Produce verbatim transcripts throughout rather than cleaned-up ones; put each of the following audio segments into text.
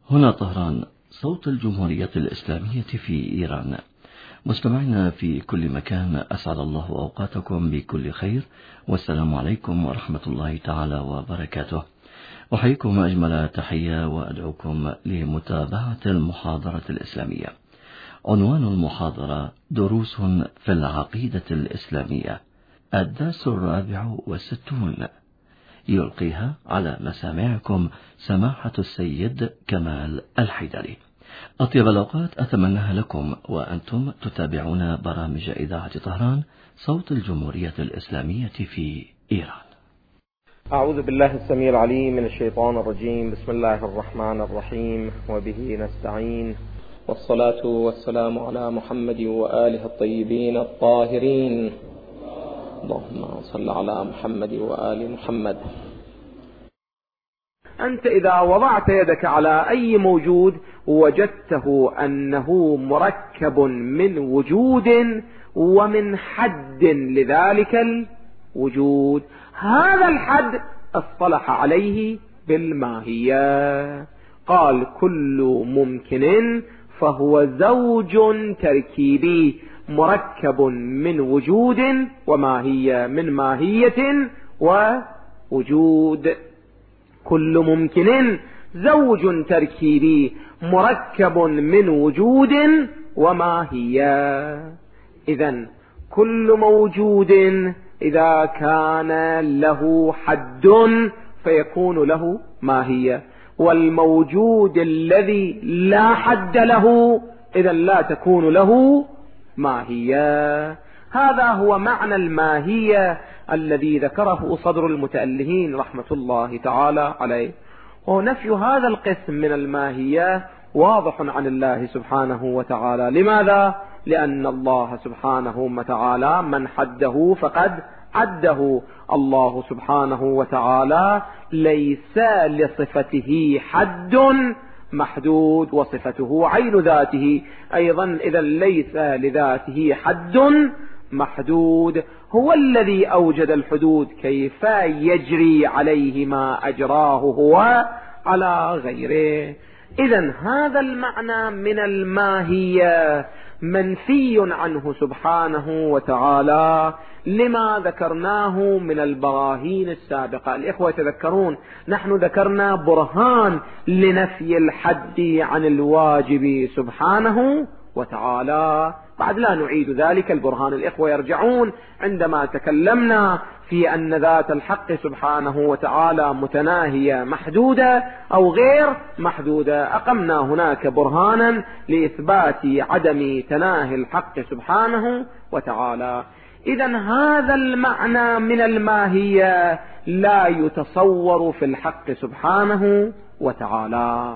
هنا طهران، صوت الجمهورية الإسلامية في إيران. مستمعينا في كل مكان، أسعد الله أوقاتكم بكل خير، والسلام عليكم ورحمة الله تعالى وبركاته. أحييكم أجمل تحية وأدعوكم لمتابعة المحاضرة الإسلامية. عنوان المحاضرة: دروس في العقيدة الإسلامية، الدرس الرابع والستون. يلقيها على مسامعكم سماحة السيد كمال الحيدري. أطيب الأوقات أتمناها لكم وأنتم تتابعون برامج إذاعة طهران، صوت الجمهورية الإسلامية في إيران. أعوذ بالله السميع العليم من الشيطان الرجيم. بسم الله الرحمن الرحيم، وبه نستعين، والصلاة والسلام على محمد وآله الطيبين الطاهرين. اللهم صل على محمد وآل محمد. أنت إذا وضعت يدك على أي موجود وجدته أنه مركب من وجود ومن حد لذلك الوجود، هذا الحد اصطلح عليه بالماهية. قال: كل ممكن فهو زوج تركيبي مركب من وجود وماهية، من ماهية ووجود. كل ممكن زوج تركيبي مركب من وجود وماهية. إذن كل موجود إذا كان له حد فيكون له ماهية، والموجود الذي لا حد له إذن لا تكون له ماهية. هذا هو معنى الماهية الذي ذكره صدر المتألهين رحمة الله تعالى عليه. ونفي هذا القسم من الماهية واضح عن الله سبحانه وتعالى. لماذا؟ لأن الله سبحانه وتعالى من حده فقد عده. الله سبحانه وتعالى ليس لصفته حد محدود، وصفته عين ذاته أيضا، إذا ليس لذاته حد محدود. هو الذي أوجد الحدود، كيف يجري عليه ما أجراه هو على غيره. إذن هذا المعنى من الماهية منفي عنه سبحانه وتعالى لما ذكرناه من البراهين السابقة. الإخوة تذكرون نحن ذكرنا برهان لنفي الحد عن الواجب سبحانه وتعالى، بعد لا نعيد ذلك البرهان. الإخوة يرجعون عندما تكلمنا في أن ذات الحق سبحانه وتعالى متناهية محدودة أو غير محدودة، أقمنا هناك برهانا لإثبات عدم تناهي الحق سبحانه وتعالى. إذن هذا المعنى من الماهية لا يتصور في الحق سبحانه وتعالى،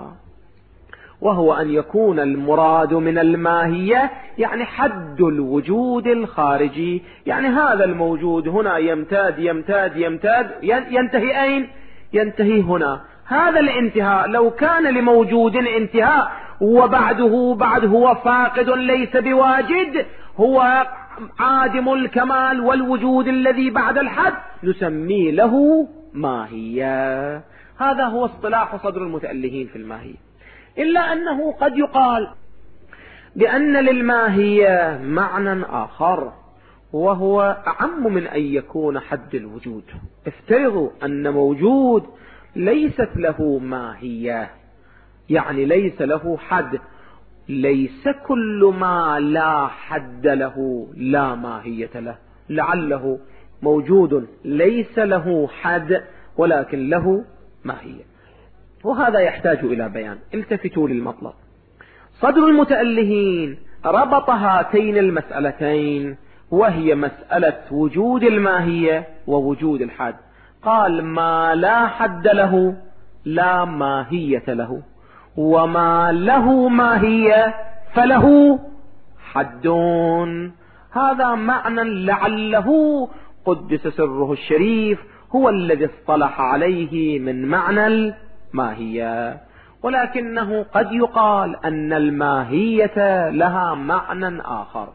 وهو أن يكون المراد من الماهية يعني حد الوجود الخارجي. يعني هذا الموجود هنا يمتاد يمتاد يمتاد ينتهي أين؟ ينتهي هنا. هذا الانتهاء لو كان لموجود انتهاء وبعده بعد هو فاقد ليس بواجد، هو عادم الكمال والوجود الذي بعد الحد، نسميه له ماهية. هذا هو اصطلاح صدر المتألهين في الماهية. إلا أنه قد يقال بأن للماهية معنى آخر، وهو أعم من أن يكون حد الوجود. افترضوا أن موجود ليست له ماهية، يعني ليس له حد. ليس كل ما لا حد له لا ماهية له. لعله موجود ليس له حد ولكن له ماهية، وهذا يحتاج إلى بيان. التفتوا للمطلب. صدر المتألهين ربط هاتين المسألتين، وهي مسألة وجود الماهية ووجود الحد. قال: ما لا حد له لا ماهية له، وما له ماهية فله حد. هذا معنى لعله قدس سره الشريف هو الذي اصطلح عليه من معنى الماهية. ولكنه قد يقال أن الماهية لها معنى آخر،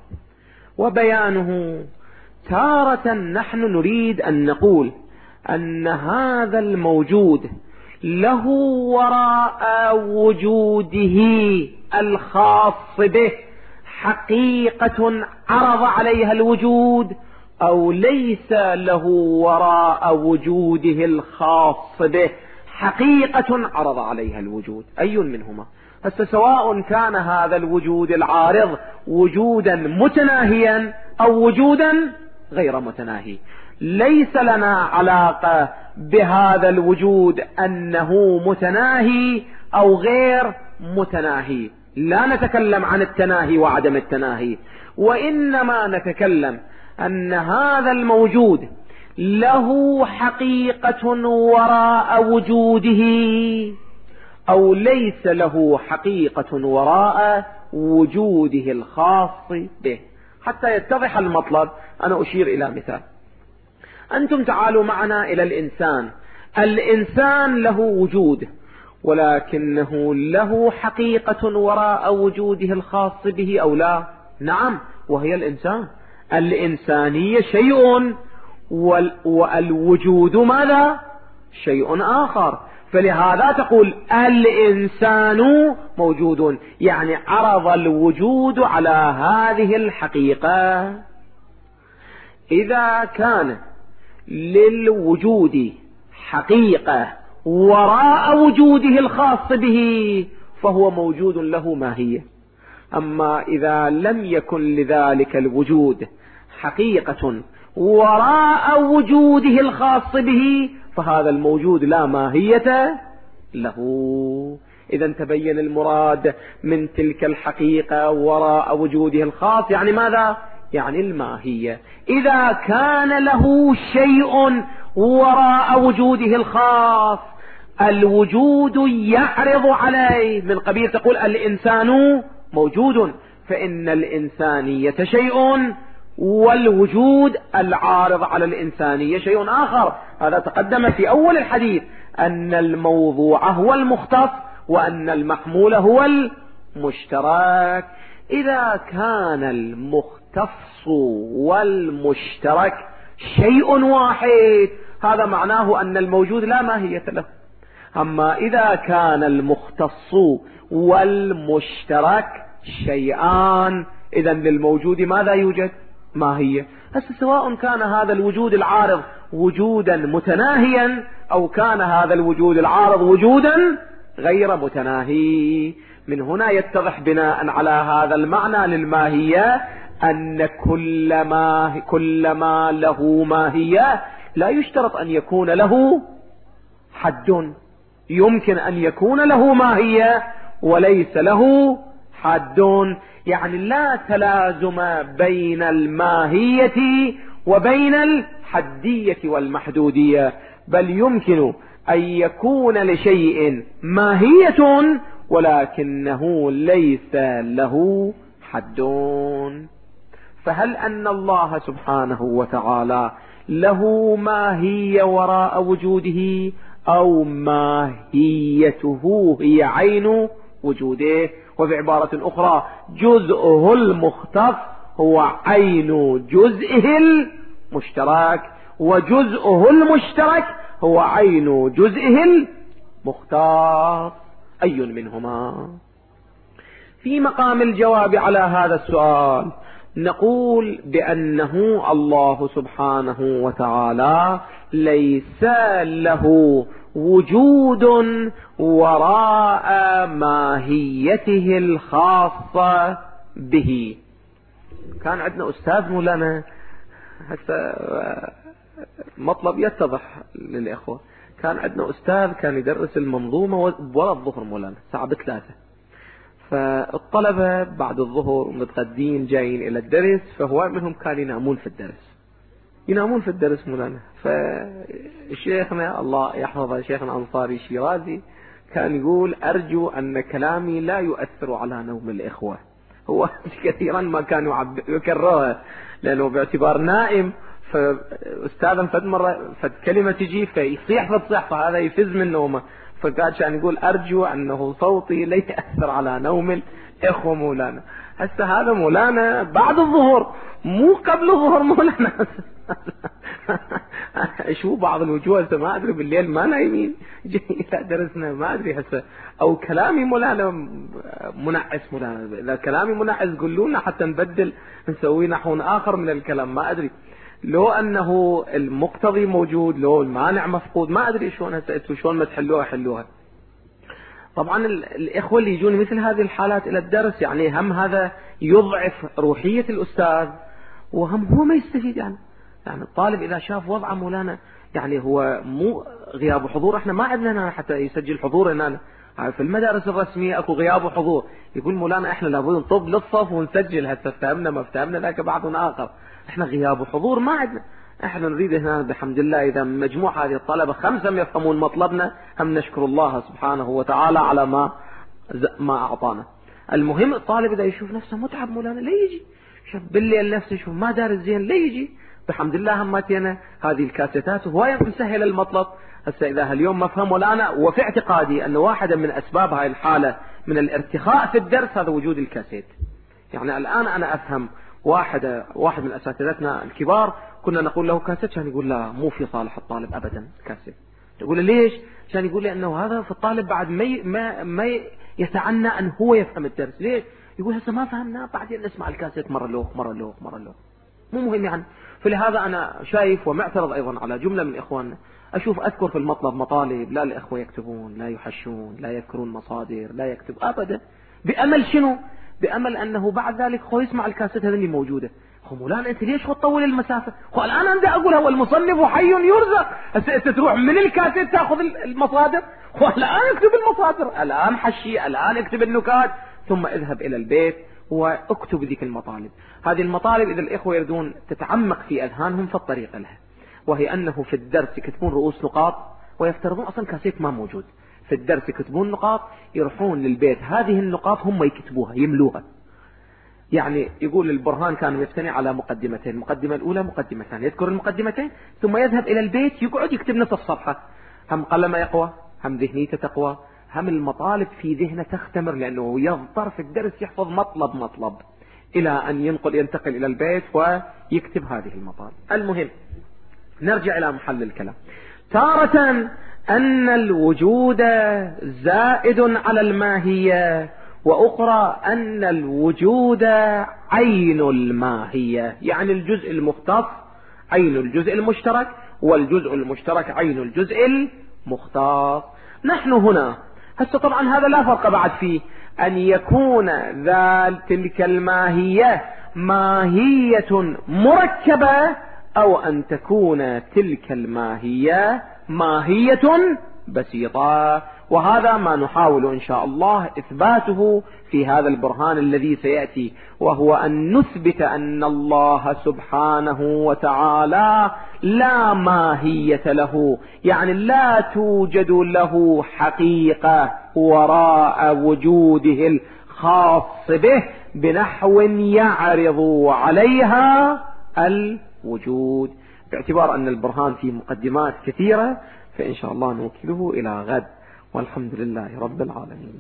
وبيانه تارة نحن نريد أن نقول أن هذا الموجود له وراء وجوده الخاص به حقيقة عرض عليها الوجود، أو ليس له وراء وجوده الخاص به حقيقة عرض عليها الوجود؟ أي منهما؟ هسه سواء كان هذا الوجود العارض وجودا متناهيا أو وجودا غير متناهي، ليس لنا علاقة بهذا الوجود أنه متناهي أو غير متناهي، لا نتكلم عن التناهي وعدم التناهي، وإنما نتكلم أن هذا الموجود له حقيقة وراء وجوده أو ليس له حقيقة وراء وجوده الخاص به. حتى يتضح المطلب أنا أشير إلى مثال. أنتم تعالوا معنا إلى الإنسان. الإنسان له وجود، ولكنه له حقيقة وراء وجوده الخاص به أو لا؟ نعم، وهي الإنسان. الإنسانية شيء والوجود ماذا؟ شيء آخر. فلهذا تقول الإنسان موجود، يعني عرض الوجود على هذه الحقيقة. إذا كان للوجود حقيقة وراء وجوده الخاص به فهو موجود له ماهية. أما إذا لم يكن لذلك الوجود حقيقة وراء وجوده الخاص به فهذا الموجود لا ماهية له. إذا تبين المراد من تلك الحقيقة وراء وجوده الخاص، يعني ماذا؟ يعني الماهية. إذا كان له شيء وراء وجوده الخاص الوجود يعرض عليه، من قبيل تقول الإنسان موجود، فإن الإنسانية شيء والوجود العارض على الإنسانية شيء آخر. هذا تقدم في أول الحديث أن الموضوع هو المختص وأن المحمول هو المشترك. إذا كان المختص والمشترك شيء واحد هذا معناه أن الموجود لا ماهية له. أما إذا كان المختص والمشترك شيئان إذا للموجود ماذا يوجد؟ ماهية. هسه سواء كان هذا الوجود العارض وجودا متناهيا أو كان هذا الوجود العارض وجودا غير متناهي، من هنا يتضح بناء على هذا المعنى للماهية أن كل ما, كل ما له ماهية لا يشترط أن يكون له حد. يمكن أن يكون له ماهية وليس له حد، يعني لا تلازم بين الماهية وبين الحدية والمحدودية، بل يمكن أن يكون لشيء ماهية ولكنه ليس له حد. فهل أن الله سبحانه وتعالى له ماهية وراء وجوده أو ماهيته هي عين وجوده؟ وبعبارة أخرى جزءه المختص هو عين جزئه المشترك، وجزءه المشترك هو عين جزئه المختص. أي منهما؟ في مقام الجواب على هذا السؤال نقول بأنه الله سبحانه وتعالى ليس له وجود وراء ماهيته الخاصة به. كان عندنا أستاذ مولانا، هسه مطلب يتضح للإخوة، كان عندنا أستاذ كان يدرس المنظومة ولا الظهر مولانا الساعة بثلاثة، فالطلبة بعد الظهر متغدين جايين إلى الدرس، فهو منهم كان ينامون في الدرس ينامون في الدرس مولانا. فشيخنا الله يحفظه شيخنا أنصاري شيرازي كان يقول أرجو أن كلامي لا يؤثر على نوم الإخوة. هو كثيرا ما كانوا يكررها لأنه باعتبار نائم، فأستاذا فد مرة فد كلمة تجي فيصيح فتصيح، فهذا يفز من نومه، فقال كان يقول أرجو أنه صوتي لا يأثر على نوم الإخوة مولانا. هسه هذا مولانا بعد الظهر مو قبل الظهر مولانا. شو بعض الوجوه هسه ما ادري بالليل ما نايمين جاي الى درسنا ما ادري هسه او كلامي مولانا منعس مولانا. اذا كلامي منعس قولوا لنا حتى نبدل نسوي نحو اخر من الكلام ما ادري. لو انه المقتضي موجود لو المانع مفقود ما ادري شلون هسه انتم شلون ما تحلوها حلوها. طبعا الاخوه اللي يجون مثل هذه الحالات الى الدرس يعني هم هذا يضعف روحيه الاستاذ وهم هو ما يستفيد. يعني يعني الطالب اذا شاف وضعه مولانا يعني هو مو غياب وحضور. احنا ما عندنا حتى يسجل حضور هنا في المدارس الرسميه اكو غياب وحضور. يقول مولانا احنا لابد نطب للصف ونسجل هسه افتهمنا ما افتهمنا ذاك بعض اخر. احنا غياب وحضور ما عندنا. احنا نريد هنا بحمد الله اذا مجموع هذه الطلبه خمسه يفهمون مطلبنا هم نشكر الله سبحانه وتعالى على ما ما اعطانا. المهم الطالب اذا يشوف نفسه متعب مولانا لا يجي. شوف بالليل نفسه يشوف ما دارس زين لا يجي. بحمد الله هماتينا هذه الكاسيتات وهوايه مسهله المطلب. هسه اذا اليوم ما فهم مولانا وفي اعتقادي ان واحده من اسباب هاي الحاله من الارتخاء في الدرس هذا وجود الكاسيت. يعني الان انا افهم واحد واحد من اساتذتنا الكبار كنا نقول له كاسيت كان يقول لا مو في صالح الطالب ابدا كاسيت. تقول له ليش؟ كان يقول لي انه هذا في الطالب بعد ما ما ما يتعنى ان هو يفهم الدرس. ليش؟ يقول هسه ما فهمنا بعدين نسمع الكاسيت مره له مره له مره له مو مهم يعني. فلهذا انا شايف ومعترض ايضا على جمله من اخواننا. اشوف اذكر في المطلب مطالب لا الاخوه يكتبون لا يحشون لا يذكرون مصادر لا يكتب ابدا. بامل شنو؟ بامل انه بعد ذلك هو يسمع الكاسيت هذه اللي موجوده. هو مولانا انت ليش تطول المسافه؟ هو الان انا بدي اقول هو المصنف حي يرزق. هسه انت تروح من الكاسيت تاخذ المصادر. هو الان اكتب المصادر الان حشي الان اكتب النكات ثم اذهب الى البيت واكتب ذيك المطالب. هذه المطالب اذا الاخوه يريدون تتعمق في اذهانهم فالطريقه لها وهي انه في الدرس يكتبون رؤوس نقاط ويفترضون اصلا كاسيت ما موجود. في الدرس يكتبون نقاط يروحون للبيت هذه النقاط هم يكتبوها يملوها. يعني يقول البرهان كان يفتني على مقدمتين. المقدمة الأولى مقدمة ثانية يذكر المقدمتين ثم يذهب إلى البيت يقعد يكتب نصف صفحة. هم قلم يقوى هم ذهنيته تقوى هم المطالب في ذهنه تختمر لأنه يضطر في الدرس يحفظ مطلب مطلب إلى أن ينقل ينتقل إلى البيت ويكتب هذه المطالب. المهم نرجع إلى محل الكلام. تارة أن الوجود زائد على الماهية وأخرى أن الوجود عين الماهية. يعني الجزء المختص عين الجزء المشترك والجزء المشترك عين الجزء المختص. نحن هنا هسه طبعا هذا لا فرق بعد فيه أن يكون ذا تلك الماهية ماهية مركبة أو أن تكون تلك الماهية ماهية بسيطة. وهذا ما نحاول إن شاء الله إثباته في هذا البرهان الذي سيأتي وهو أن نثبت أن الله سبحانه وتعالى لا ماهية له. يعني لا توجد له حقيقة وراء وجوده الخاص به بنحو يعرض عليها الوجود. باعتبار أن البرهان في مقدمات كثيرة فإن شاء الله نوكله إلى غد والحمد لله رب العالمين.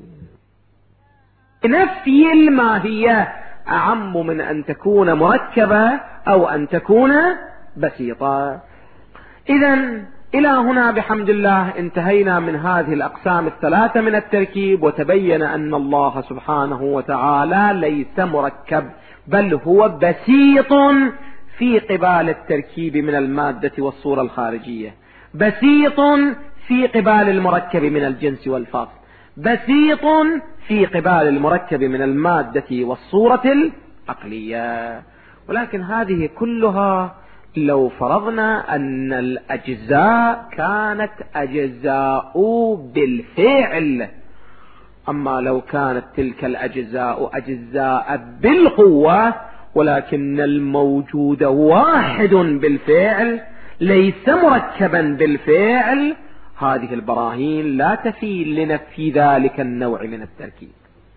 نفي الماهية أعم من أن تكون مركبة أو أن تكون بسيطة. إذن إلى هنا بحمد الله انتهينا من هذه الأقسام الثلاثة من التركيب وتبين أن الله سبحانه وتعالى ليس مركب بل هو بسيط في قبال التركيب من المادة والصورة الخارجية. بسيط في قبال المركب من الجنس والفصل. بسيط في قبال المركب من المادة والصورة العقلية. ولكن هذه كلها لو فرضنا أن الأجزاء كانت أجزاء بالفعل. أما لو كانت تلك الأجزاء أجزاء بالقوة ولكن الموجود واحد بالفعل ليس مركبا بالفعل هذه البراهين لا تفي لنفي ذلك النوع من التركيب.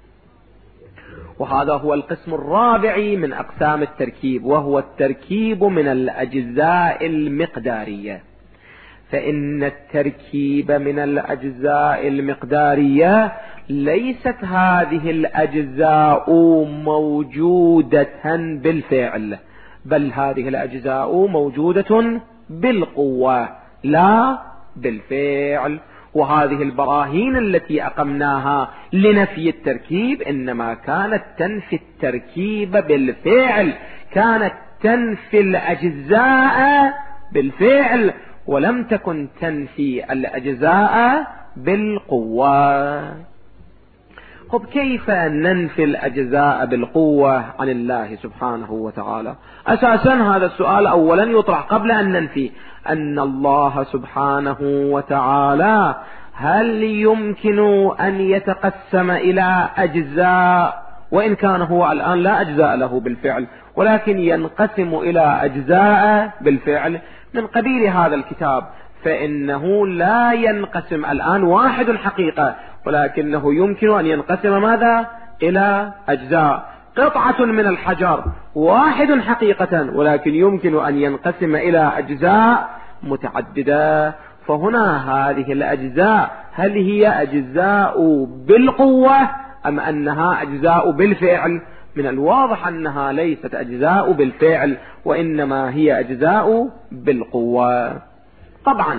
وهذا هو القسم الرابع من أقسام التركيب وهو التركيب من الأجزاء المقدارية. فإن التركيب من الأجزاء المقدارية ليست هذه الأجزاء موجودة بالفعل بل هذه الأجزاء موجودة بالقوة لا بالفعل. وهذه البراهين التي أقمناها لنفي التركيب إنما كانت تنفي التركيب بالفعل، كانت تنفي الأجزاء بالفعل، ولم تكن تنفي الأجزاء بالقوة. طب كيف ننفي الأجزاء بالقوة عن الله سبحانه وتعالى؟ أساسا هذا السؤال أولا يطرح قبل أن ننفي أن الله سبحانه وتعالى هل يمكن أن يتقسم إلى أجزاء، وإن كان هو الآن لا أجزاء له بالفعل ولكن ينقسم إلى أجزاء بالفعل من قبيل هذا الكتاب، فإنه لا ينقسم الآن واحد حقيقة، ولكنه يمكن أن ينقسم ماذا؟ إلى أجزاء. قطعة من الحجر واحد حقيقة، ولكن يمكن أن ينقسم إلى أجزاء متعددة. فهنا هذه الأجزاء هل هي أجزاء بالقوة أم أنها أجزاء بالفعل؟ من الواضح أنها ليست أجزاء بالفعل، وإنما هي أجزاء بالقوة. طبعا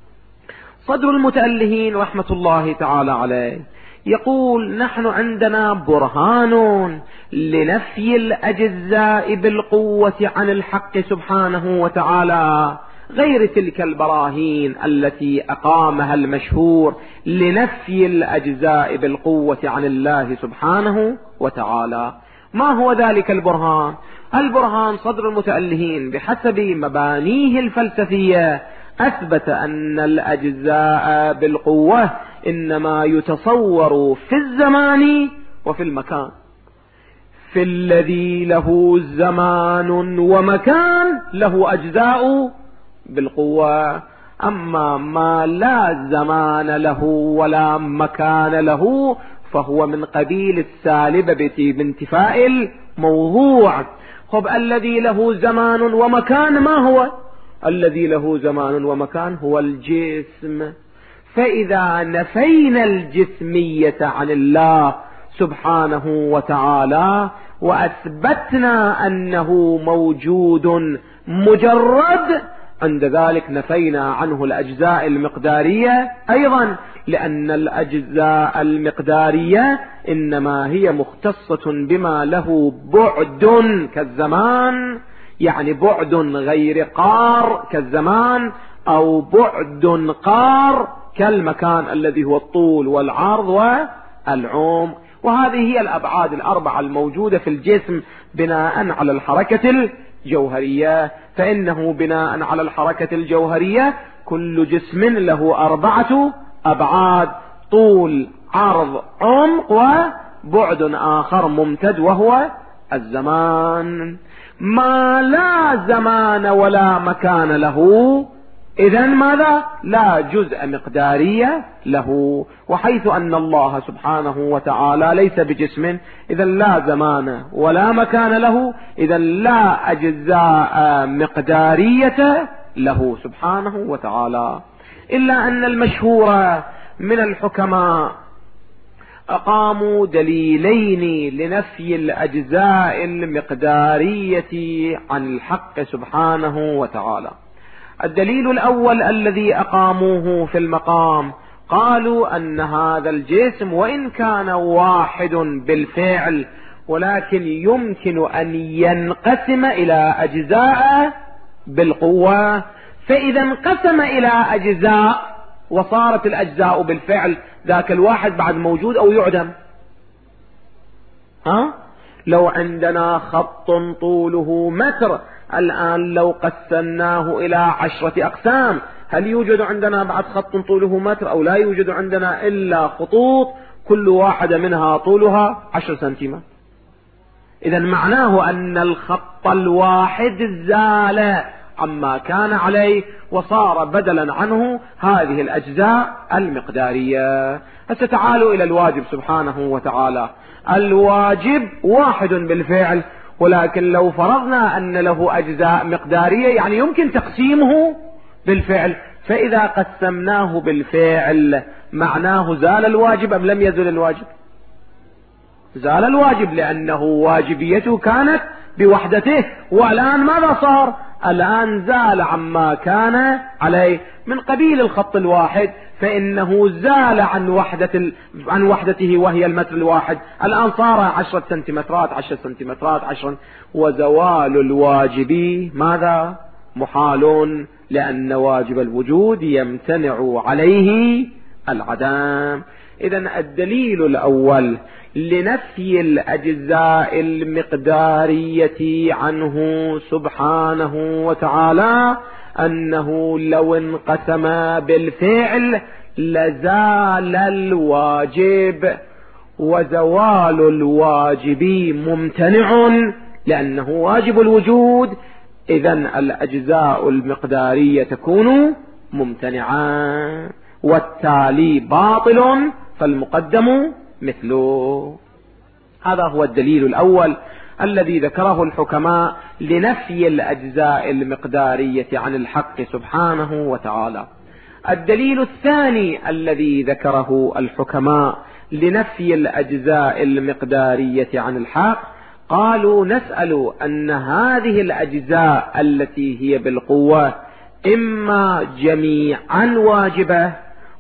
صدر المتألهين رحمة الله تعالى عليه يقول نحن عندنا برهان لنفي الأجزاء بالقوة عن الحق سبحانه وتعالى، غير تلك البراهين التي أقامها المشهور لنفي الأجزاء بالقوة عن الله سبحانه وتعالى. ما هو ذلك البرهان؟ البرهان صدر المتألهين بحسب مبانيه الفلسفية أثبت أن الأجزاء بالقوة إنما يتصور في الزمان وفي المكان. في الذي له زمان ومكان له أجزاء بالقوة، أما ما لا زمان له ولا مكان له فهو من قبيل السالب بانتفاء الموضوع. خب الذي له زمان ومكان ما هو؟ الذي له زمان ومكان هو الجسم. فإذا نفينا الجسمية عن الله سبحانه وتعالى وأثبتنا أنه موجود مجرد، عند ذلك نفينا عنه الأجزاء المقدارية أيضا، لأن الأجزاء المقدارية إنما هي مختصة بما له بعد كالزمان، يعني بعد غير قار كالزمان، أو بعد قار كالمكان الذي هو الطول والعرض والعمق. وهذه هي الأبعاد الأربعة الموجودة في الجسم بناء على الحركة الجوهرية. فإنه بناء على الحركة الجوهرية كل جسم له أربعة أبعاد: طول، عرض، عمق، وبعد آخر ممتد وهو الزمان. ما لا زمان ولا مكان له إذن ماذا؟ لا جزء مقدارية له. وحيث أن الله سبحانه وتعالى ليس بجسم إذن لا زمان ولا مكان له، إذن لا أجزاء مقدارية له سبحانه وتعالى. إلا أن المشهور من الحكماء أقاموا دليلين لنفي الأجزاء المقدارية عن الحق سبحانه وتعالى. الدليل الأول الذي أقاموه في المقام، قالوا أن هذا الجسم وإن كان واحد بالفعل ولكن يمكن أن ينقسم إلى أجزاء بالقوة. فإذا انقسم إلى أجزاء وصارت الأجزاء بالفعل، ذاك الواحد بعد موجود أو يعدم؟ ها؟ لو عندنا خط طوله متر الآن لو قسمناه إلى عشرة أقسام، هل يوجد عندنا بعد خط طوله متر أو لا يوجد عندنا إلا خطوط كل واحدة منها طولها عشر سنتيمتر؟ إذن معناه أن الخط الواحد زال عما كان عليه وصار بدلا عنه هذه الأجزاء المقدارية. فتعالوا إلى الواجب سبحانه وتعالى. الواجب واحد بالفعل، ولكن لو فرضنا أن له أجزاء مقدارية يعني يمكن تقسيمه بالفعل، فإذا قسمناه بالفعل معناه زال الواجب أم لم يزل الواجب؟ زال الواجب، لأنه واجبيته كانت بوحدته. والآن ماذا صار؟ الآن زال عما كان عليه من قبيل الخط الواحد، فإنه زال عن وحدة ال... عن وحدته وهي المتر الواحد، الآن صار عشرة سنتيمترات عشر سنتيمترات عشرا. وزوال الواجب ماذا؟ محال، لأن واجب الوجود يمتنع عليه العدم. إذن الدليل الأول لنفي الأجزاء المقدارية عنه سبحانه وتعالى أنه لو انقسم بالفعل لزال الواجب، وزوال الواجب ممتنع لأنه واجب الوجود، إذن الأجزاء المقدارية تكون ممتنعة، والتالي باطل فالمقدم مثله. هذا هو الدليل الأول الذي ذكره الحكماء لنفي الأجزاء المقدارية عن الحق سبحانه وتعالى. الدليل الثاني الذي ذكره الحكماء لنفي الأجزاء المقدارية عن الحق، قالوا نسأل أن هذه الأجزاء التي هي بالقوة إما جميعا واجبة،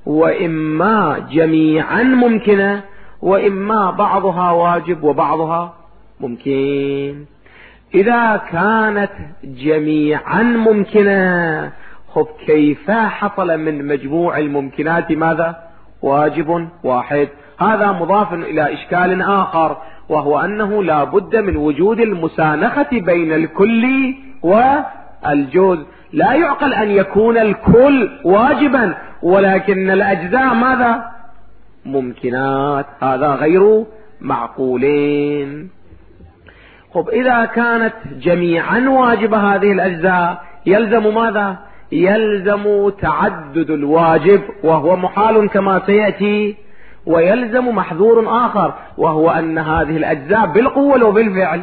وإما جميعا ممكنة، وإما بعضها واجب وبعضها ممكن. إذا كانت جميعا ممكنة، خب كيف حصل من مجموع الممكنات ماذا؟ واجب واحد. هذا مضاف إلى إشكال آخر، وهو أنه لا بد من وجود المسانخة بين الكل والجزء. لا يعقل أن يكون الكل واجبا ولكن الأجزاء ماذا؟ ممكنات، هذا غير معقولين. خب إذا كانت جميعا واجبة هذه الأجزاء يلزم ماذا؟ يلزم تعدد الواجب وهو محال كما سيأتي، ويلزم محذور آخر وهو أن هذه الأجزاء بالقوة وبالفعل،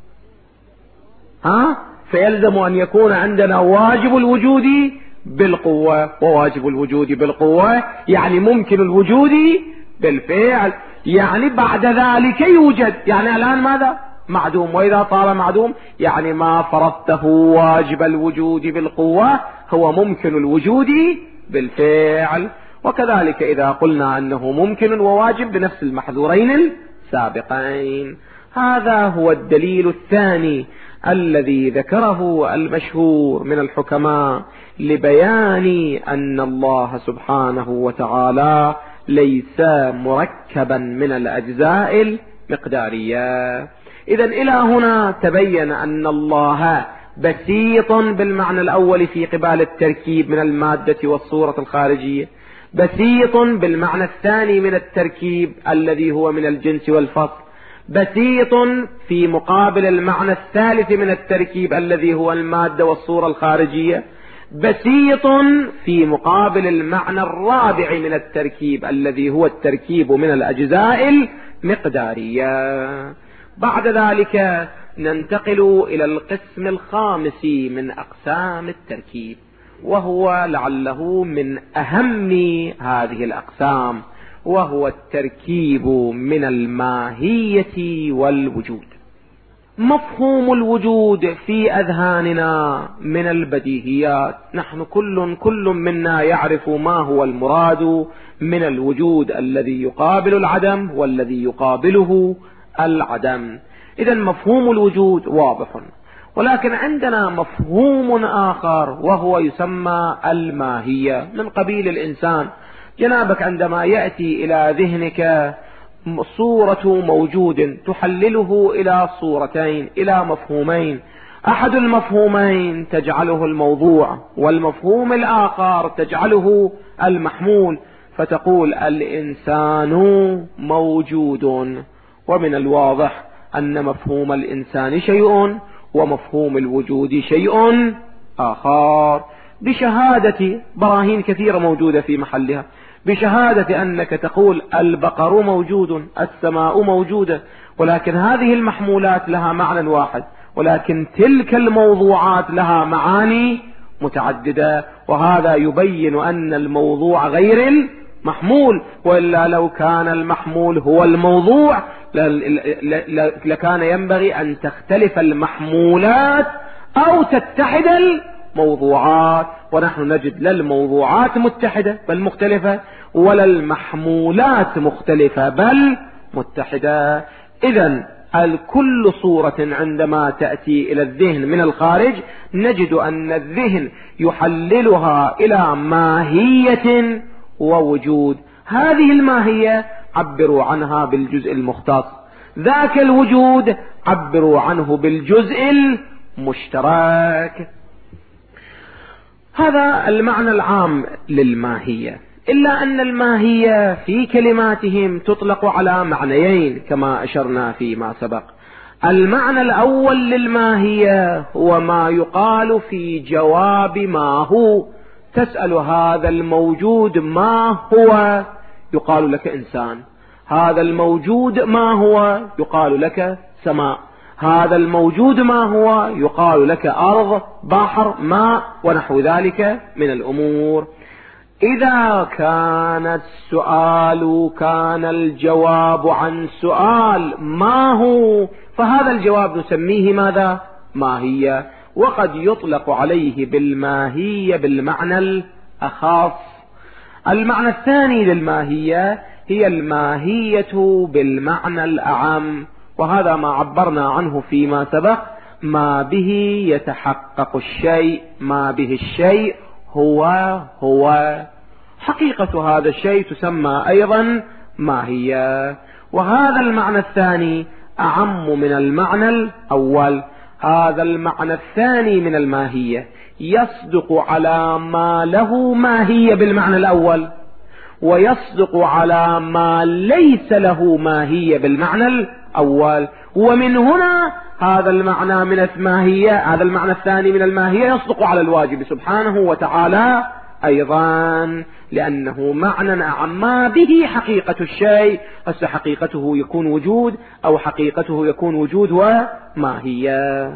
ها؟ فيلزم أن يكون عندنا واجب الوجود بالقوة وواجب الوجود بالقوة، يعني ممكن الوجود بالفعل، يعني بعد ذلك يوجد، يعني الآن ماذا؟ معدوم. وإذا صار معدوم يعني ما فرضته واجب الوجود بالقوة هو ممكن الوجود بالفعل. وكذلك إذا قلنا أنه ممكن وواجب بنفس المحذورين السابقين. هذا هو الدليل الثاني الذي ذكره المشهور من الحكماء لبيان أن الله سبحانه وتعالى ليس مركبا من الأجزاء المقدارية. إذن إلى هنا تبين أن الله بسيط بالمعنى الأول في قبال التركيب من المادة والصورة الخارجية، بسيط بالمعنى الثاني من التركيب الذي هو من الجنس والفصل، بسيط في مقابل المعنى الثالث من التركيب الذي هو المادة والصورة الخارجية، بسيط في مقابل المعنى الرابع من التركيب الذي هو التركيب من الأجزاء المقدارية. بعد ذلك ننتقل إلى القسم الخامس من أقسام التركيب، وهو لعله من أهم هذه الأقسام، وهو التركيب من الماهية والوجود. مفهوم الوجود في أذهاننا من البديهيات، نحن كل كل منا يعرف ما هو المراد من الوجود الذي يقابل العدم والذي يقابله العدم. إذن مفهوم الوجود واضح، ولكن عندنا مفهوم آخر وهو يسمى الماهية من قبيل الإنسان. جنابك عندما يأتي إلى ذهنك صورة موجود تحلله إلى صورتين، إلى مفهومين، أحد المفهومين تجعله الموضوع والمفهوم الآخر تجعله المحمول، فتقول الإنسان موجود. ومن الواضح أن مفهوم الإنسان شيء ومفهوم الوجود شيء آخر، بشهادة براهين كثيرة موجودة في محلها، بشهادة أنك تقول البقر موجود، السماء موجودة، ولكن هذه المحمولات لها معنى واحد، ولكن تلك الموضوعات لها معاني متعددة. وهذا يبين أن الموضوع غير بالمحمول، وإلا لو كان المحمول هو الموضوع لكان ينبغي أن تختلف المحمولات أو تتحد الموضوعات، ونحن نجد لا الموضوعات متحدة بل مختلفة، ولا المحمولات مختلفة بل متحدة. إذن الكل صورة عندما تأتي إلى الذهن من الخارج نجد أن الذهن يحللها إلى ماهية ووجود. هذه الماهية عبروا عنها بالجزء المختص، ذاك الوجود عبروا عنه بالجزء المشترك. هذا المعنى العام للماهية، إلا أن الماهية في كلماتهم تطلق على معنيين كما أشرنا فيما سبق. المعنى الأول للماهية هو ما يقال في جواب ما هو. تسأل هذا الموجود ما هو، يقال لك إنسان. هذا الموجود ما هو، يقال لك سماء. هذا الموجود ما هو، يقال لك أرض، بحر، ماء، ونحو ذلك من الأمور. إذا كان السؤال كان الجواب عن سؤال ما هو، فهذا الجواب نسميه ماذا؟ ماهية. وقد يطلق عليه بالماهية بالمعنى الأخص. المعنى الثاني للماهية هي الماهية بالمعنى الأعم، وهذا ما عبرنا عنه فيما سبق، ما به يتحقق الشيء، ما به الشيء هو هو حقيقة هذا الشيء تسمى أيضا ماهية. وهذا المعنى الثاني أعم من المعنى الأول. هذا المعنى الثاني من الماهية يصدق على ما له ماهية بالمعنى الأول، ويصدق على ما ليس له ماهية بالمعنى الأول. ومن هنا هذا المعنى من الماهية، هذا المعنى الثاني من الماهية يصدق على الواجب سبحانه وتعالى أيضا، لأنه معنى أعم ما به حقيقة الشيء. هسه حقيقته يكون وجود أو حقيقته يكون وجود وماهية.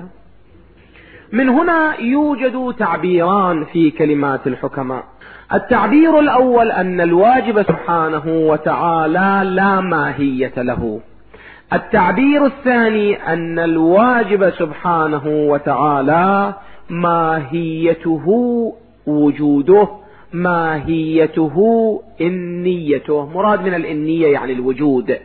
من هنا يوجد تعبيران في كلمات الحكماء. التعبير الأول أن الواجب سبحانه وتعالى لا ماهية له. التعبير الثاني أن الواجب سبحانه وتعالى ماهيته وجوده، ماهيته إنيته. مراد من الإنية يعني الوجود.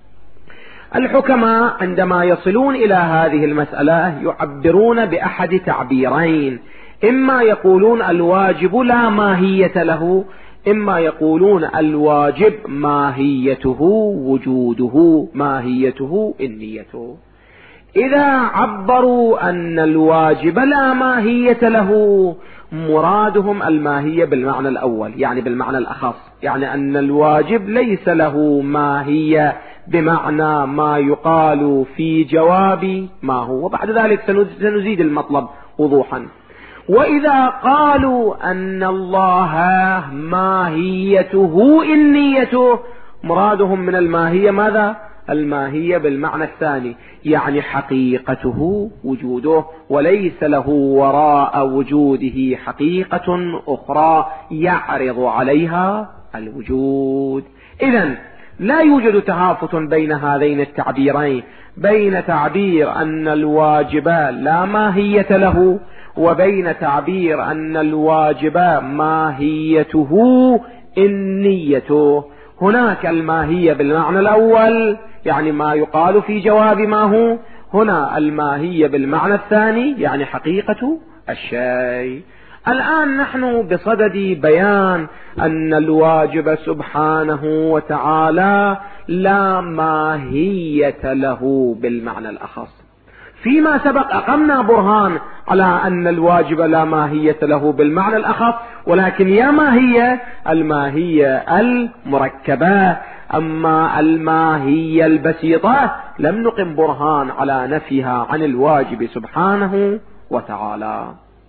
الحكماء عندما يصلون إلى هذه المسألة يعبرون بأحد تعبيرين، إما يقولون الواجب لا ماهية له، إما يقولون الواجب ماهيته وجوده، ماهيته إنيته. إذا عبروا أن الواجب لا ماهية له مرادهم الماهية بالمعنى الأول، يعني بالمعنى الأخص، يعني أن الواجب ليس له ماهية بمعنى ما يقال في جواب ما هو، وبعد ذلك سنزيد المطلب وضوحا. وإذا قالوا أن الله ماهيته إنيته مرادهم من الماهية ماذا؟ الماهية بالمعنى الثاني، يعني حقيقته وجوده، وليس له وراء وجوده حقيقة أخرى يعرض عليها الوجود. إذن لا يوجد تهافت بين هذين التعبيرين، بين تعبير أن الواجب لا ماهية له وبين تعبير أن الواجب ماهيته إنيته. هناك الماهية بالمعنى الأول يعني ما يقال في جواب ما هو، هنا الماهية بالمعنى الثاني يعني حقيقة الشيء. الآن نحن بصدد بيان أن الواجب سبحانه وتعالى لا ماهية له بالمعنى الأخص. فيما سبق أقمنا برهان على أن الواجب لا ماهية له بالمعنى الأخص، ولكن يا ماهية الماهية المركبة، أما الماهية البسيطة لم نقم برهان على نفيها عن الواجب سبحانه وتعالى.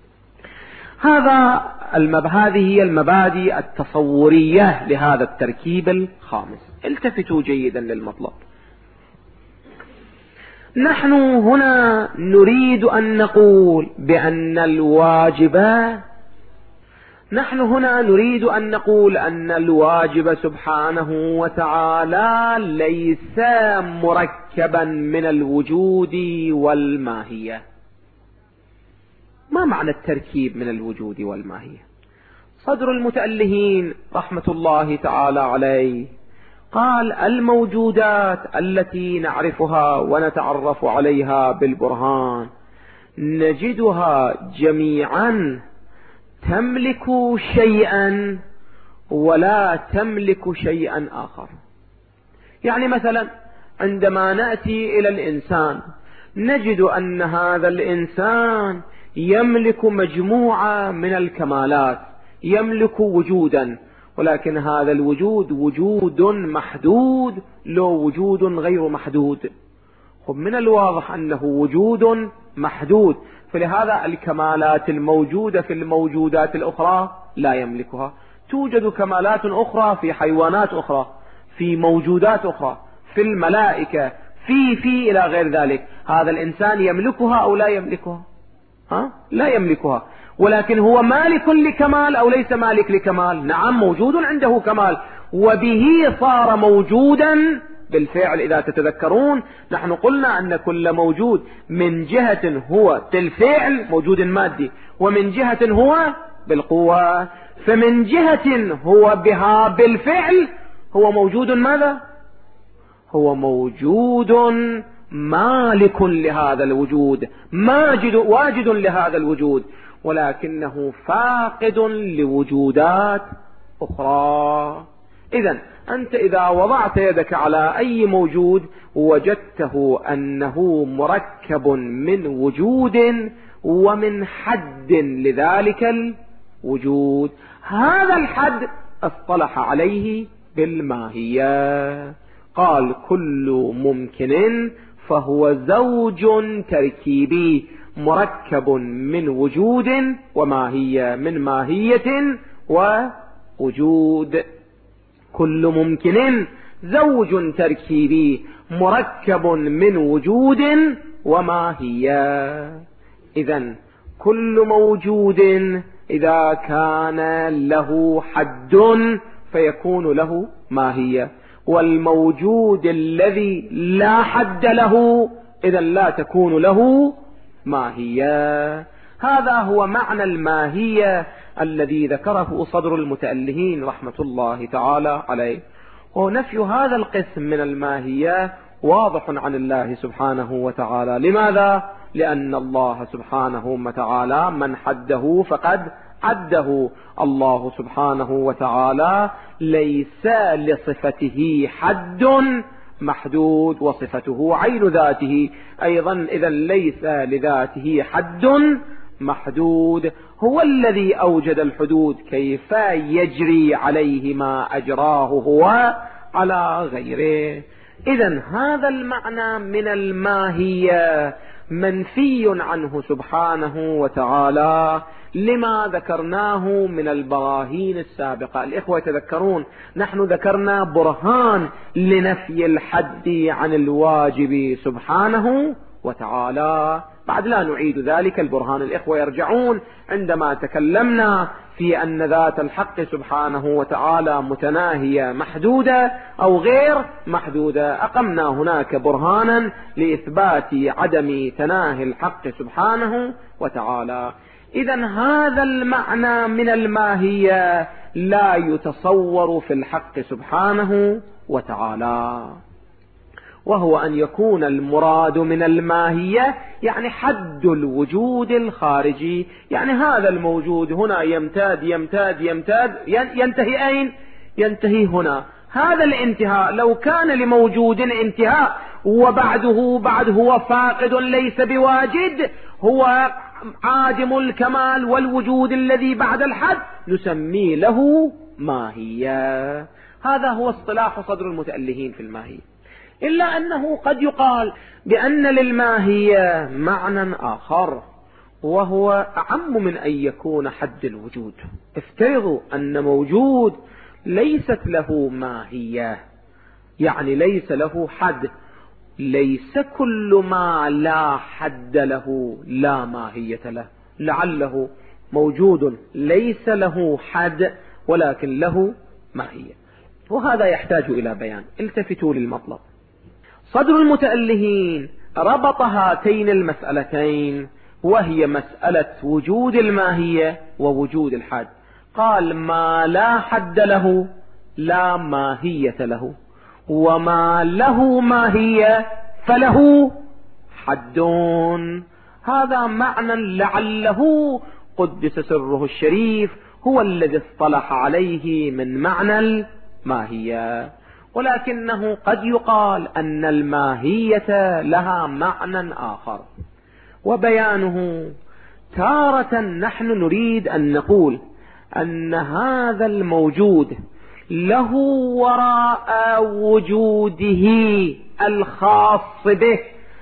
هذا المب... هذه هي المبادئ التصورية لهذا التركيب الخامس. التفتوا جيدا للمطلب. نحن هنا نريد أن نقول بأن الواجب نحن هنا نريد أن نقول أن الواجب سبحانه وتعالى ليس مركبا من الوجود والماهية. ما معنى التركيب من الوجود والماهية؟ صدر المتألهين رحمة الله تعالى عليه قال: الموجودات التي نعرفها ونتعرف عليها بالبرهان نجدها جميعا تملك شيئا ولا تملك شيئا آخر. يعني مثلا عندما نأتي إلى الإنسان نجد أن هذا الإنسان يملك مجموعة من الكمالات، يملك وجودا، ولكن هذا الوجود وجود محدود لو وجود غير محدود. خب من الواضح أنه وجود محدود، فلهذا الكمالات الموجودة في الموجودات الأخرى لا يملكها. توجد كمالات أخرى في حيوانات أخرى، في موجودات أخرى، في الملائكة، في في إلى غير ذلك. هذا الإنسان يملكها أو لا يملكها؟ ها؟ لا يملكها. ولكن هو مالك لكمال أو ليس مالك لكمال؟ نعم، موجود عنده كمال، وبه صار موجودا بالفعل. إذا تتذكرون نحن قلنا أن كل موجود من جهة هو بالفعل موجود مادي، ومن جهة هو بالقوة. فمن جهة هو بها بالفعل هو موجود ماذا؟ هو موجود مالك لهذا الوجود، ماجد واجد لهذا الوجود، ولكنه فاقد لوجودات أخرى. إذن أنت إذا وضعت يدك على أي موجود وجدته أنه مركب من وجود ومن حد لذلك الوجود. هذا الحد اصطلح عليه بالماهية. قال: كل ممكن فهو زوج تركيبي مركب من وجود وماهية، من ماهية ووجود. كل ممكن زوج تركيبي مركب من وجود وماهية. إذن كل موجود إذا كان له حد فيكون له ماهية، والموجود الذي لا حد له إذن لا تكون له ماهية. هذا هو معنى الماهية الذي ذكره صدر المتألهين رحمة الله تعالى عليه. ونفي هذا القسم من الماهية واضح عن الله سبحانه وتعالى. لماذا؟ لأن الله سبحانه وتعالى من حده فقد عده. الله سبحانه وتعالى ليس لصفته حد محدود، وصفته عين ذاته أيضا، إذا ليس لذاته حد محدود. هو الذي أوجد الحدود، كيف يجري عليه ما أجراه هو على غيره. إذن هذا المعنى من الماهية منفي عنه سبحانه وتعالى لما ذكرناه من البراهين السابقة. الإخوة يتذكرون نحن ذكرنا برهان لنفي الحد عن الواجب سبحانه وتعالى. بعد لا نعيد ذلك البرهان. الإخوة يرجعون عندما تكلمنا في أن ذات الحق سبحانه وتعالى متناهية محدودة أو غير محدودة، أقمنا هناك برهانا لإثبات عدم تناهي الحق سبحانه وتعالى. إذن هذا المعنى من الماهية لا يتصور في الحق سبحانه وتعالى، وهو أن يكون المراد من الماهية يعني حد الوجود الخارجي. يعني هذا الموجود هنا يمتاد يمتاد يمتاد ينتهي أين؟ ينتهي هنا. هذا الانتهاء لو كان لموجود انتهاء وبعده بعد هو فاقد ليس بواجد، هو عادم الكمال والوجود الذي بعد الحد، نسميه له ماهية. هذا هو اصطلاح صدر المتألهين في الماهية. إلا أنه قد يقال بأن للماهية معنى آخر، وهو أعم من أن يكون حد الوجود. افترضوا أن موجود ليست له ماهية، يعني ليس له حد. ليس كل ما لا حد له لا ماهية له. لعله موجود ليس له حد ولكن له ماهية. وهذا يحتاج إلى بيان. التفتوا للمطلب. صدر المتألهين ربط هاتين المسألتين، وهي مسألة وجود الماهية ووجود الحد. قال ما لا حد له لا ماهية له، وما له ماهية فله حد. هذا معنى لعله قدس سره الشريف هو الذي اصطلح عليه من معنى الماهية، ولكنه قد يقال أن الماهية لها معنى آخر، وبيانه تارة نحن نريد أن نقول أن هذا الموجود له وراء وجوده الخاص به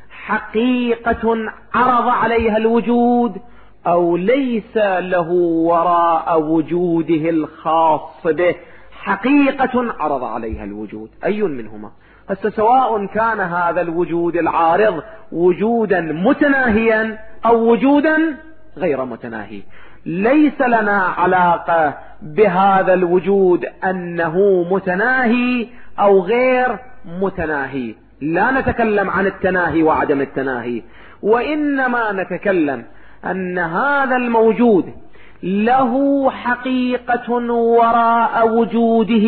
حقيقة عرض عليها الوجود، أو ليس له وراء وجوده الخاص به حقيقة عرض عليها الوجود. أي منهما؟ هسه سواء كان هذا الوجود العارض وجودا متناهيا أو وجودا غير متناهي، ليس لنا علاقة بهذا الوجود أنه متناهي أو غير متناهي، لا نتكلم عن التناهي وعدم التناهي، وإنما نتكلم أن هذا الموجود له حقيقة وراء وجوده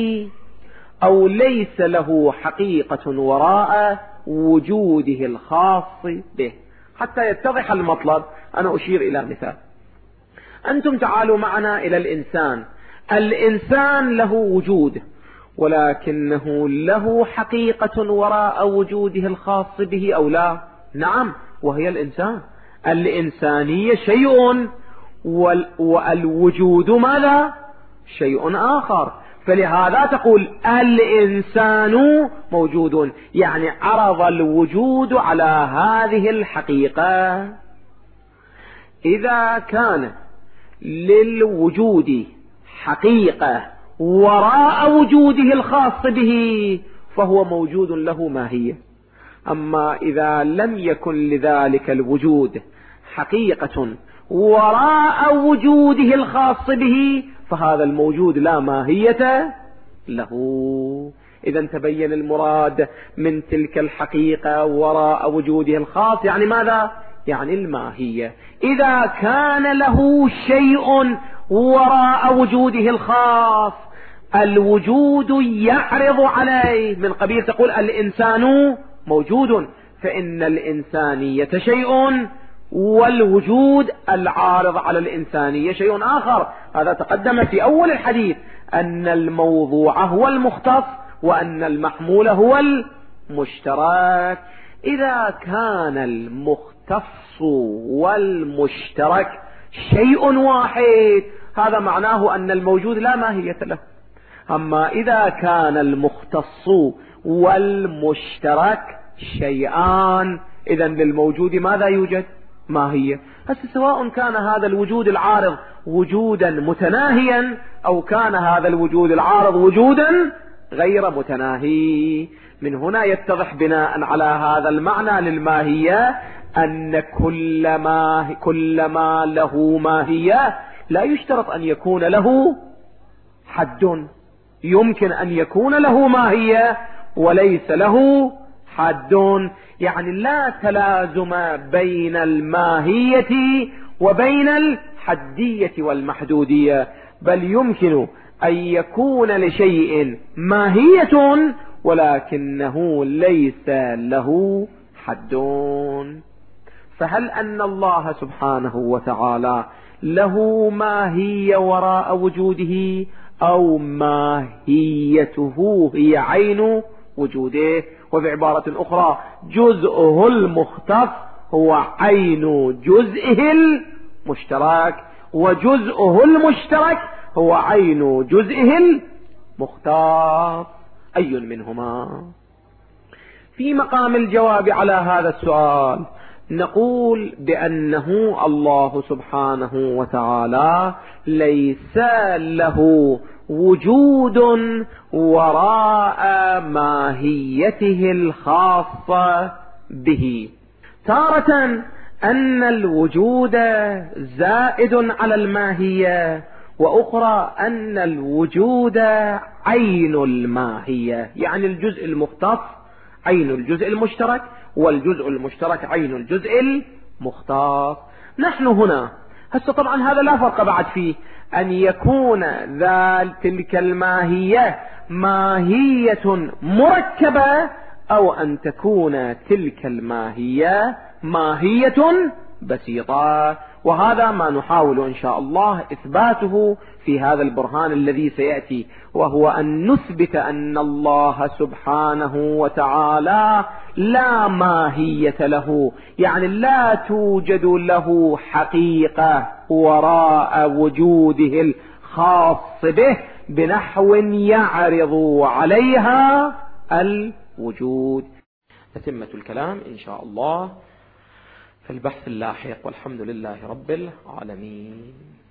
أو ليس له حقيقة وراء وجوده الخاص به. حتى يتضح المطلب أنا أشير إلى مثال. أنتم تعالوا معنا إلى الإنسان. الإنسان له وجود، ولكنه له حقيقة وراء وجوده الخاص به أو لا؟ نعم، وهي الإنسان. الإنسانية شيء والوجود ماذا؟ شيء آخر. فلهذا تقول الإنسان موجود، يعني عرض الوجود على هذه الحقيقة. إذا كان للوجود حقيقة وراء وجوده الخاص به فهو موجود له ماهية. أما إذا لم يكن لذلك الوجود حقيقة وراء وجوده الخاص به فهذا الموجود لا ماهية له. إذا تبين المراد من تلك الحقيقة وراء وجوده الخاص، يعني ماذا؟ يعني الماهية. إذا كان له شيء وراء وجوده الخاص الوجود يعرض عليه، من قبيل تقول الإنسان موجود، فإن الإنسانية شيء والوجود العارض على الإنسانية شيء آخر. هذا تقدم في أول الحديث أن الموضوع هو المختص وأن المحمول هو المشترك. إذا كان المختص والمشترك شيء واحد هذا معناه أن الموجود لا ماهية له. أما إذا كان المختص والمشترك شيئان إذن للموجود ماذا يوجد؟ ماهية. هسه سواء كان هذا الوجود العارض وجودا متناهيا أو كان هذا الوجود العارض وجودا غير متناهي. من هنا يتضح بناء على هذا المعنى للماهية أن كل ما, كل ما له ماهية لا يشترط أن يكون له حد. يمكن أن يكون له ماهية وليس له حد، يعني لا تلازم بين الماهية وبين الحدية والمحدودية، بل يمكن أن يكون لشيء ماهية ولكنه ليس له حد. فهل أن الله سبحانه وتعالى له ماهية وراء وجوده أو ماهيته هي عين وجوده؟ وبعبارة أخرى جزءه المختص هو عين جزئه المشترك، وجزءه المشترك هو عين جزئه المختص. أي منهما؟ في مقام الجواب على هذا السؤال نقول بأنه الله سبحانه وتعالى ليس له وجود وراء ماهيته الخاصة به. تارة أن الوجود زائد على الماهية، وأخرى أن الوجود عين الماهية، يعني الجزء المختص عين الجزء المشترك، والجزء المشترك عين الجزء المختص. نحن هنا هسه طبعا هذا لا فرق بعد فيه، أن يكون ذا تلك الماهية ماهية مركبة، أو أن تكون تلك الماهية ماهية بسيطة. وهذا ما نحاول إن شاء الله إثباته في هذا البرهان الذي سيأتي، وهو أن نثبت أن الله سبحانه وتعالى لا ماهية له، يعني لا توجد له حقيقة وراء وجوده الخاص به بنحو يعرض عليها الوجود. تتمة الكلام إن شاء الله في البحث اللاحق، والحمد لله رب العالمين.